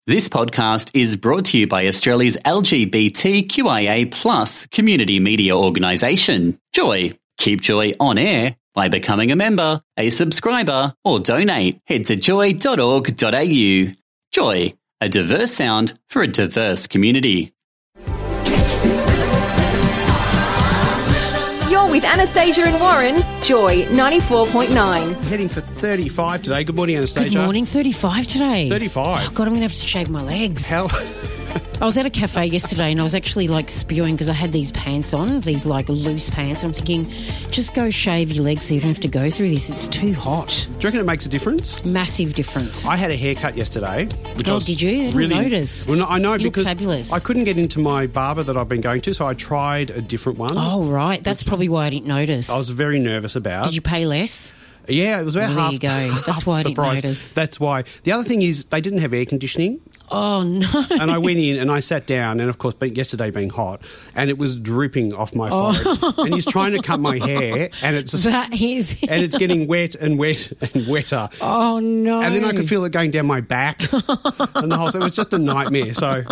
This podcast is brought to you by Australia's LGBTQIA+ community media organisation, Joy. Keep Joy on air by becoming a member, a subscriber, or donate. Head to joy.org.au. Joy, a diverse sound for a diverse community. You're with Anastasia and Warren, Joy 94.9. Heading for 35 today. Good morning, Anastasia. Good morning, 35 today. 35. Oh, God, I'm going to have to shave my legs. How? I was at a cafe yesterday and I was actually spewing because I had these pants on, these loose pants. And I'm thinking, just go shave your legs so you don't have to go through this. It's too hot. Do you reckon it makes a difference? Massive difference. I had a haircut yesterday. Did you? I didn't notice. Well, no, I know you because look fabulous. I couldn't get into my barber that I've been going to, so I tried a different one. Oh, right. That's probably why I didn't notice. I was very nervous about. Did you pay less? Yeah, it was about half. There you go. That's why I didn't notice. That's why. The other thing is they didn't have air conditioning. Oh, no. And I went in and I sat down and, of course, yesterday being hot, and it was dripping off my forehead. And he's trying to cut my hair and it's getting wet and wet and wetter. Oh, no. And then I could feel it going down my back. And the whole, so it was just a nightmare. So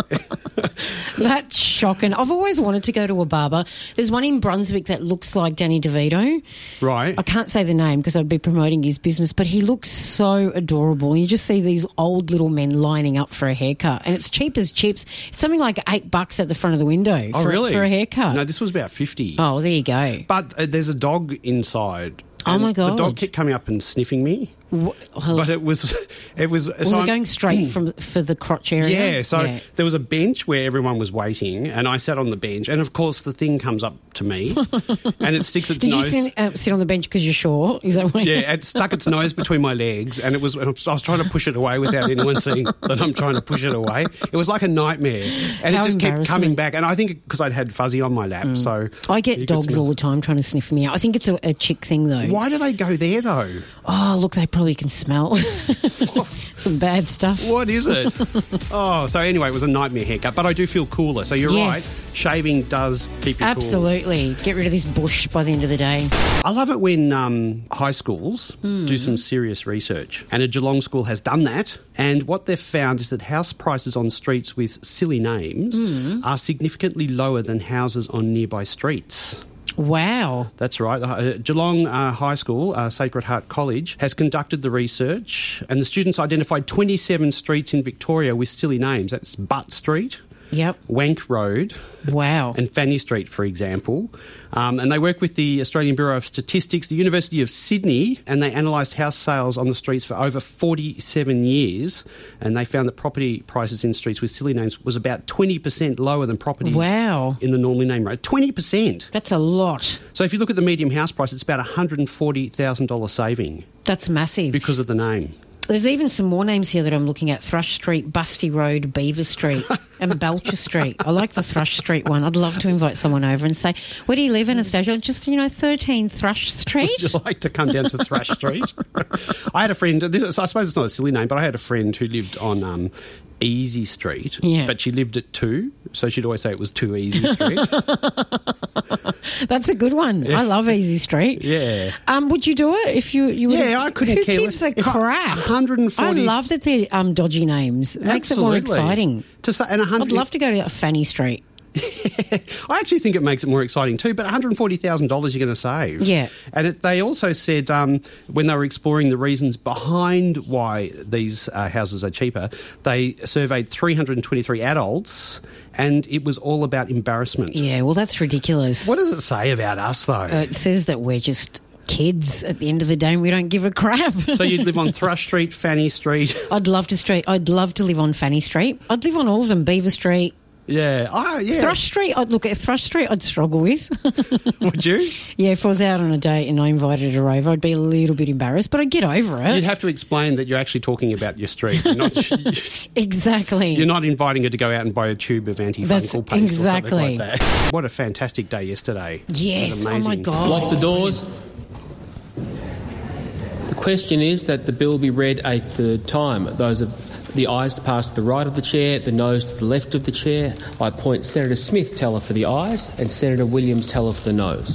that's shocking. I've always wanted to go to a barber. There's one in Brunswick that looks like Danny DeVito. Right. I can't say the name because I'd be promoting his business, but he looks so adorable. You just see these old little men lining up for a haircut, and it's cheap as chips. It's something like $8 at the front of the window for a haircut. No, this was about 50. Oh, there you go. But there's a dog inside. Oh, my God. The dog kept coming up and sniffing me. But it was. Was it going straight for the crotch area? Yeah, so there was a bench where everyone was waiting, and I sat on the bench, and of course the thing comes up to me, and it sticks its nose. Did you sit on the bench because you're short? Is that why? Yeah, it stuck its nose between my legs, and I was trying to push it away without anyone seeing that I'm trying to push it away. It was like a nightmare, and it just kept coming back. And I think because I'd had Fuzzy on my lap, so I get dogs all the time trying to sniff me out. I think it's a chick thing though. Why do they go there though? Oh, look, they probably can smell some bad stuff. What is it? Oh, so anyway, it was a nightmare haircut, but I do feel cooler. So you're right, shaving does keep you cool. Absolutely. Get rid of this bush by the end of the day. I love it when high schools do some serious research, and a Geelong school has done that, and what they've found is that house prices on streets with silly names are significantly lower than houses on nearby streets. Wow. That's right. Geelong High School, Sacred Heart College, has conducted the research, and the students identified 27 streets in Victoria with silly names. That's Butt Street, Wank Road, and Fanny Street, for example. And they work with the Australian Bureau of Statistics, the University of Sydney, and they analysed house sales on the streets for over 47 years, and they found that property prices in streets with silly names was about 20% lower than properties in the normally named road. 20%. That's a lot. So if you look at the medium house price, it's about $140,000 saving. That's massive. Because of the name. There's even some more names here that I'm looking at. Thrush Street, Busty Road, Beaver Street and Belcher Street. I like the Thrush Street one. I'd love to invite someone over and say, where do you live, Anastasia? Just, 13 Thrush Street. Would you like to come down to Thrush Street? I had a friend, I suppose it's not a silly name, but I had a friend who lived on Easy Street, but she lived at 2, so she'd always say it was 2 Easy Street. That's a good one. Yeah. I love Easy Street. Yeah. Would you do it if you would? Yeah, I couldn't care less. Who gives a crap? 140. I love that they're dodgy names. It makes it more exciting. I'd love to go to Fanny Street. I actually think it makes it more exciting too, but $140,000 you're going to save. Yeah. And they also said when they were exploring the reasons behind why these houses are cheaper, they surveyed 323 adults, and it was all about embarrassment. Yeah, well, that's ridiculous. What does it say about us, though? It says that we're just kids at the end of the day and we don't give a crap. So you'd live on Thrush Street, Fanny Street? I'd love to live on Fanny Street. I'd live on all of them, Beaver Street. Yeah. Oh, yeah. Thrush Street, Thrush Street I'd struggle with. Would you? Yeah, if I was out on a date and I invited a rave, I'd be a little bit embarrassed, but I'd get over it. You'd have to explain that you're actually talking about your street. Exactly. You're not inviting her to go out and buy a tube of antifungal paste or something like that. What a fantastic day yesterday. Yes, oh my God. Lock the doors. The question is that the bill be read a third time. Those of the ayes to pass to the right of the chair, the noes to the left of the chair. I appoint Senator Smith teller for the ayes and Senator Williams teller for the noes.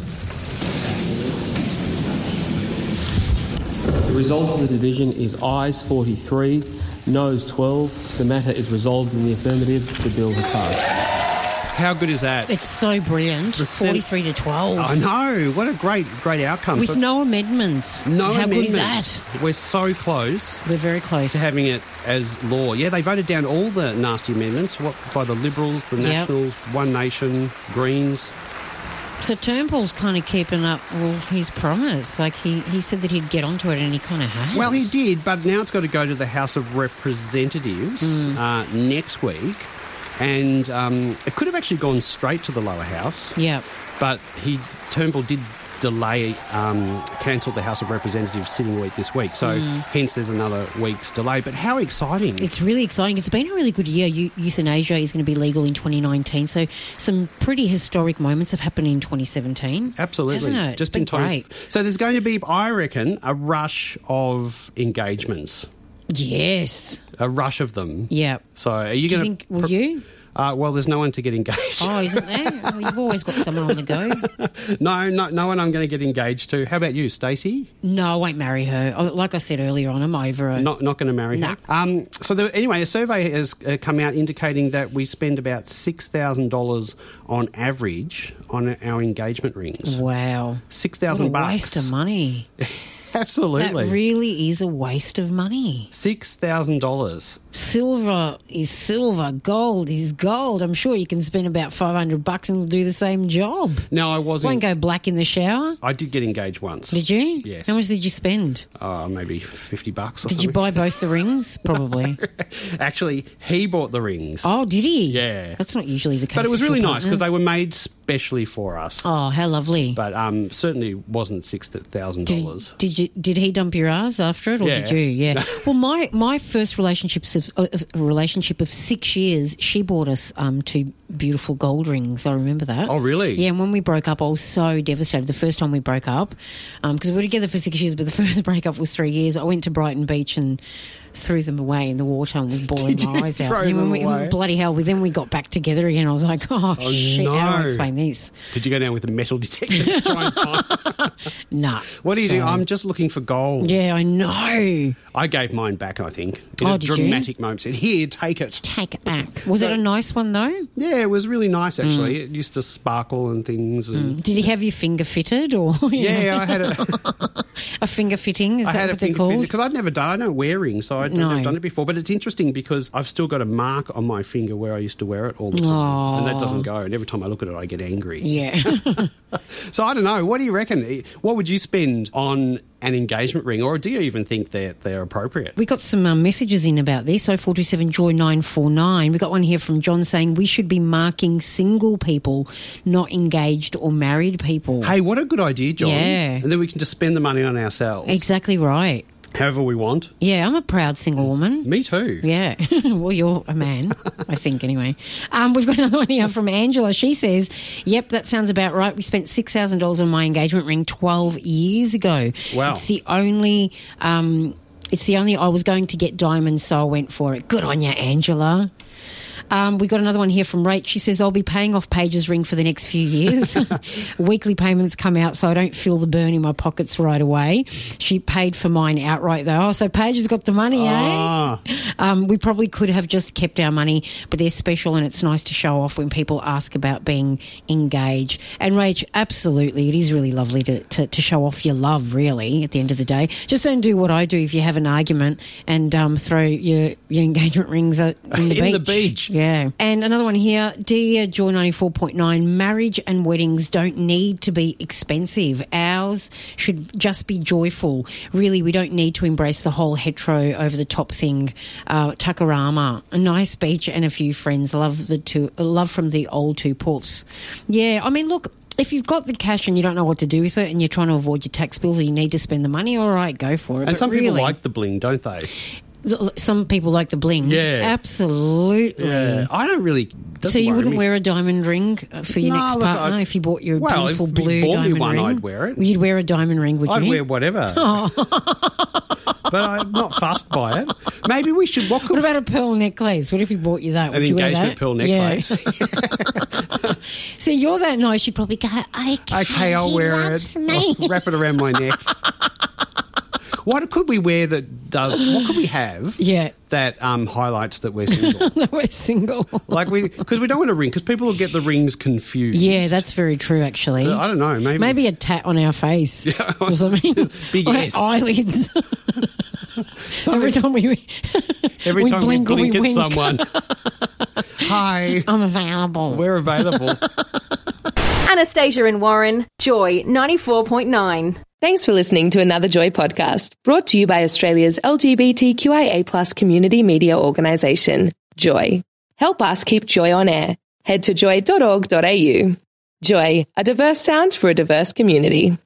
The result of the division is ayes 43, Noes 12. The matter is resolved in the affirmative. The bill has passed. How good is that? It's so brilliant. 43 to 12. I know. What a great outcome. With no amendments. No How amendments. good is that? We're so close. We're very close. To having it as law. Yeah, they voted down all the nasty amendments by the Liberals, the Nationals, One Nation, Greens. So Turnbull's kind of keeping up his promise. Like he said that he'd get onto it and he kind of has. Well, he did, but now it's got to go to the House of Representatives next week. And it could have actually gone straight to the lower house. Yeah. But Turnbull did cancelled the House of Representatives sitting week this week. So hence there's another week's delay. But how exciting. It's really exciting. It's been a really good year. Euthanasia is going to be legal in 2019. So some pretty historic moments have happened in 2017. Absolutely. Hasn't it? Just it's in time. great. So there's going to be, I reckon, a rush of engagements. Yes. A rush of them. Yeah. So are you going to... think, will you? Well, there's no one to get engaged. Oh, isn't there? Oh, you've always got someone on the go. No one I'm going to get engaged to. How about you, Stacey? No, I won't marry her. Like I said earlier on, I'm over her. Not going to marry her? Anyway, a survey has come out indicating that we spend about $6,000 on average on our engagement rings. Wow. $6,000. What a waste of money. Absolutely. That really is a waste of money. $6,000. Silver is silver, gold is gold. I'm sure you can spend about $500 and do the same job. No, I wasn't. Won't go black in the shower. I did get engaged once. Did you? Yes. How much did you spend? Maybe $50 or something. Did you buy both the rings? Probably. Actually, he bought the rings. Oh, did he? Yeah. That's not usually the case. But it was with really your nice because they partners. were made specially for us. Oh, how lovely. But certainly wasn't $6,000. Did he dump your ass after it, or Yeah. did you? Yeah. Well, my first relationship of 6 years, she bought us 2 beautiful gold rings. I remember that. Oh, really? Yeah. And when we broke up, I was so devastated. The first time we broke up, because we were together for 6 years, but the first breakup was 3 years. I went to Brighton Beach and threw them away in the water and was bawling my eyes out. Throw them away? Bloody hell! Then we got back together again. I was like, oh shit! no. How do I explain this? Did you go down with a metal detector to try and find... Nah. What do you do? I'm just looking for gold. Yeah, I know. I gave mine back, I think. In Oh, a did you? dramatic moment. Said, here, take it. Take it back. Was it a nice one though? Yeah, it was really nice, actually. It used to sparkle and things. And... Did he have your finger fitted, or Yeah, I had a finger fitting? Is I that had a what they're finger called? because I'd never done. I don't wear rings, so I'd never done it before. But it's interesting because I've still got a mark on my finger where I used to wear it all the time, and that doesn't go. And every time I look at it, I get angry. Yeah. So I don't know. What do you reckon? What would you spend on an engagement ring, or do you even think that they're appropriate? We got some messages in about this. 0427 Joy 949. We got one here from John saying we should be marking single people, not engaged or married people. Hey, what a good idea, John. Yeah. And then we can just spend the money on ourselves. Exactly right. However we want. Yeah, I'm a proud single woman. Me too. Yeah. Well, you're a man, I think, anyway. We've got another one here from Angela. She says, yep, that sounds about right. We spent $6,000 on my engagement ring 12 years ago. Wow. It's the only I was going to get diamonds, so I went for it. Good on you, Angela. We got another one here from Rach. She says, I'll be paying off Paige's ring for the next few years. Weekly payments come out so I don't feel the burn in my pockets right away. She paid for mine outright though. Oh, so Paige has got the money, eh? We probably could have just kept our money, but they're special and it's nice to show off when people ask about being engaged. And Rach, absolutely, it is really lovely to show off your love, really, at the end of the day. Just don't do what I do if you have an argument and throw your engagement rings in the beach. Yeah. And another one here, dear Joy 94.9, marriage and weddings don't need to be expensive. Ours should just be joyful. Really, we don't need to embrace the whole hetero over-the-top thing. Tuckarama, a nice beach and a few friends. Love from the old 2 puffs. Yeah, I mean, look, if you've got the cash and you don't know what to do with it and you're trying to avoid your tax bills or you need to spend the money, all right, go for it. And some people like the bling, don't they? Some people like the bling. Yeah. Absolutely. Yeah. I don't really... So you wouldn't wear a diamond ring for your next partner if you bought your beautiful blue diamond ring? Well, if you bought me one, I'd wear it. You'd wear a diamond ring, would you? I'd wear whatever. But I'm not fussed by it. Maybe we should... What about a pearl necklace? What if he bought you that? An engagement pearl necklace? Yeah. See, you're that nice, you'd probably go, okay, I'll wear it. Me. I'll wrap it around my neck. What could we wear that does. What could we have? Yeah. That highlights that we're single. That we're single. Because we don't want a ring, because people will get the rings confused. Yeah, that's very true, actually. I don't know, maybe a tat on our face. Yeah, or something. Big on S. Our eyelids. Every time we blink at wink. someone. Hi. I'm available. We're available. Anastasia and Warren, Joy 94.9. Thanks for listening to another Joy podcast, brought to you by Australia's LGBTQIA+ community media organisation, Joy. Help us keep Joy on air. Head to joy.org.au. Joy, a diverse sound for a diverse community.